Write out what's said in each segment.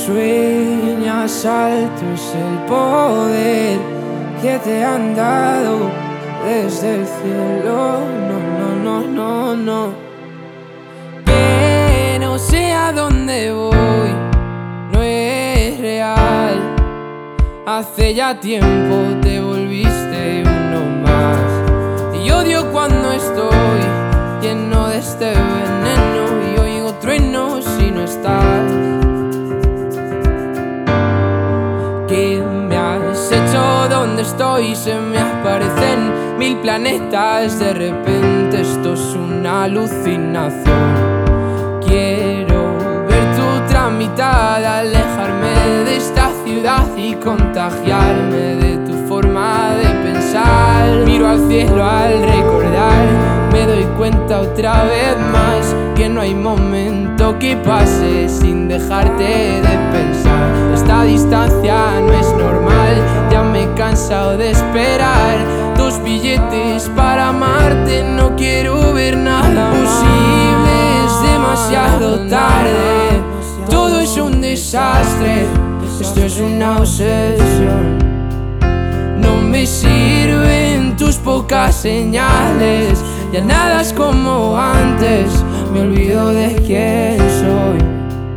sueñas alto es el poder que te han dado desde el cielo. No. Que no sé a dónde voy, no es real. Hace ya tiempo te volviste uno más. Y odio cuando estoy lleno de este veneno y oigo truenos si no estás. ¿Qué me has hecho? ¿Dónde estoy? Se me aparecen 1000 planetas. De repente esto es una alucinación. Quiero ver tu otra mitad, alejarme de esta ciudad y contagiarme de tu forma de pensar. Miro al cielo al recordar, me doy cuenta otra vez más que no hay momento que pase sin dejarte de pensar. Esta distancia no es normal, ya me he cansado de esperar 2 billetes para amarte, no quiero ver nada posible, es demasiado tarde, todo es un desastre, esto es una obsesión. No me sirven tus pocas señales, ya nada es como antes, me olvido de quién soy.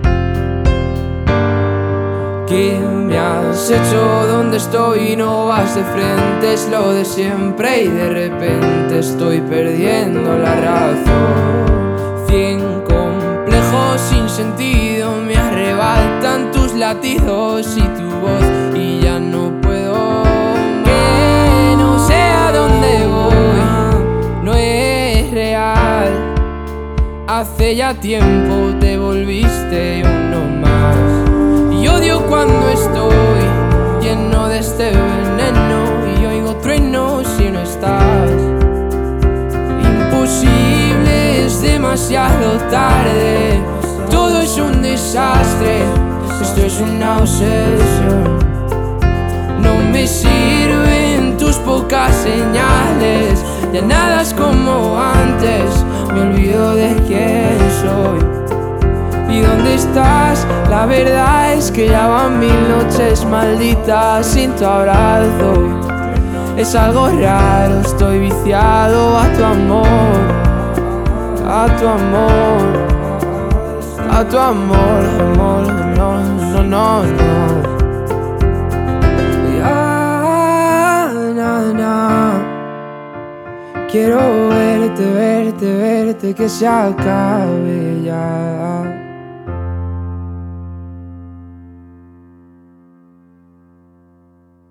¿Qué me has hecho? ¿Dónde estoy? No vas de frente, es lo de siempre y de repente estoy perdiendo la razón. 100 complejos sin sentido me arrebatan tus latidos y tu voz y ya no puedo más. Que no sé a dónde voy, no es real. Hace ya tiempo te volviste uno más. Y odio cuando estoy lleno de este veneno y oigo truenos si no estás. Imposible, es demasiado tarde, todo es un desastre, esto es una obsesión. No me sirven tus pocas señales, ya nada es como antes, me olvido de quién soy. ¿Y dónde estás? La verdad es que ya van 1000 noches malditas sin tu abrazo. Es algo raro, estoy viciado a tu amor, a tu amor, a tu amor, amor, no. Ya, quiero verte, que se acabe ya.